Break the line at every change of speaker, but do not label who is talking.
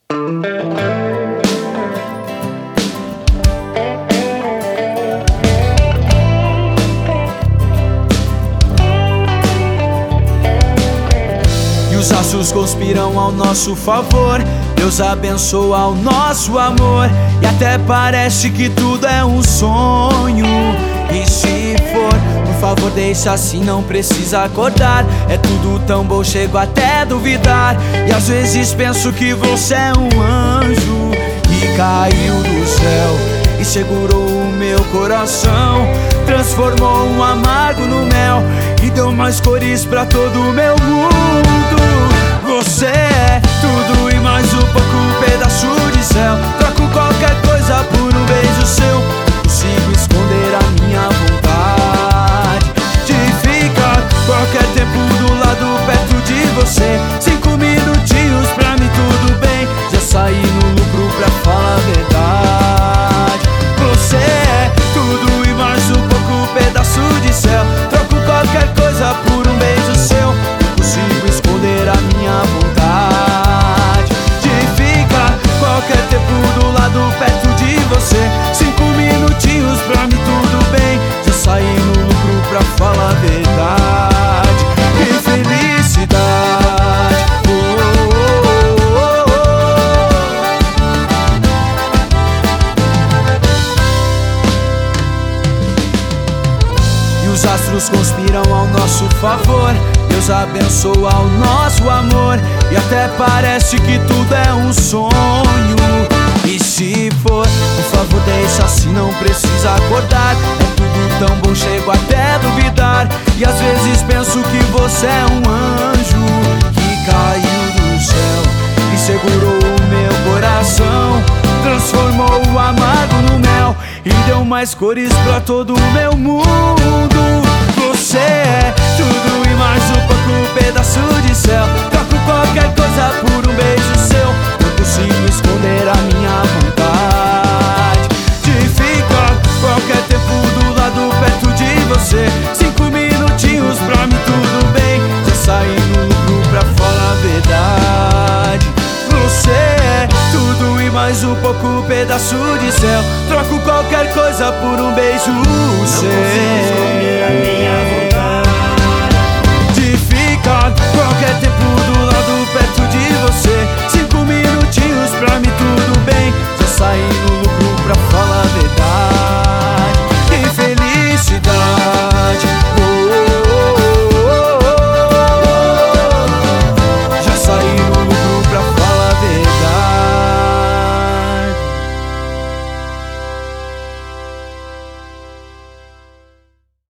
E os astros conspiram ao nosso favor, Deus abençoa o nosso amor. E até parece que tudo é um sonho. E se for, por favor deixa assim, não precisa acordar. É tudo tão bom, chego até a duvidar. E às vezes penso que você é um anjo que caiu do céu e segurou o meu coração, transformou um amargo no mel e deu mais cores pra todo o meu mundo. Você é tudo e mais um pouco, um pedaço de céu. Troco qualquer coisa por um beijo seu. Não consigo esconder a minha vontade de ficar qualquer tempo do lado, perto de você. 5 minutinhos pra mim tudo bem, já saí no lucro pra falar a verdade. Você é tudo e mais um pouco, um pedaço de céu. Troco qualquer coisa por um beijo seu. Não consigo esconder a minha vontade de ficar qualquer tempo do lado, perto de você. 5 minutinhos pra mim tudo bem, já saí no lucro pra falar a verdade. Que felicidade, oh, oh, oh, oh. E os astros conspiram ao nosso favor, Deus abençoa o nosso amor. E até parece que tudo é um sonho. E se for, por favor deixa assim, não precisa acordar. É tudo tão bom, chego até a duvidar. E às vezes penso que você é um anjo que caiu do céu e segurou o meu coração, transformou o amargo no mel e deu mais cores pra todo o meu mundo. Você é tudo e mais um pouco, um pedaço de céu. Troco qualquer coisa por um beijo seu. Não consigo esconder a minha vontade de ficar qualquer tempo do lado, perto de você. 5 minutinhos pra mim tudo bem, já saí no lucro pra falar a verdade. Você é tudo e mais um pouco, um pedaço de céu. Troco qualquer coisa por um beijo seu.
Não consigo esconder a minha vontade
de ficar qualquer tempo do